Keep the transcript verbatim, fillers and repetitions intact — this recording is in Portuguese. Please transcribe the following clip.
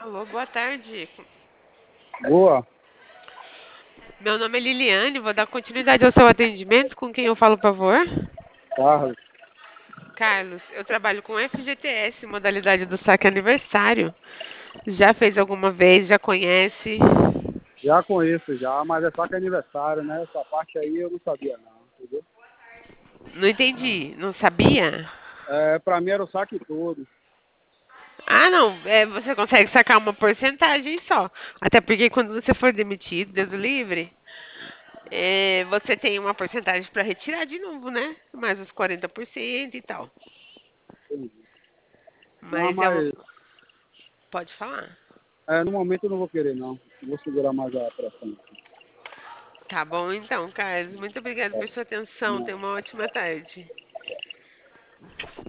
Alô, boa tarde. Boa, Meu nome é Liliane, vou dar continuidade ao seu atendimento. Com quem eu falo, por favor? Carlos. Carlos, eu trabalho com F G T S, modalidade do saque aniversário. Já fez alguma vez? Já conhece? Já conheço já, mas é só que é aniversário, né? Essa parte aí eu não sabia não, entendeu? Não entendi. Não sabia? É, pra mim era o saque todo. Ah, não. É, você consegue sacar uma porcentagem só. Até porque quando você for demitido, Deus o livre, é, você tem uma porcentagem para retirar de novo, né? Mais os quarenta por cento e tal. Entendi. Não, Mas é uma. mas Pode falar. é, no momento eu não vou querer não. Vou segurar mais a pressão. Tá bom então, Carlos. Muito obrigada por sua atenção. Não. Tenha uma ótima tarde.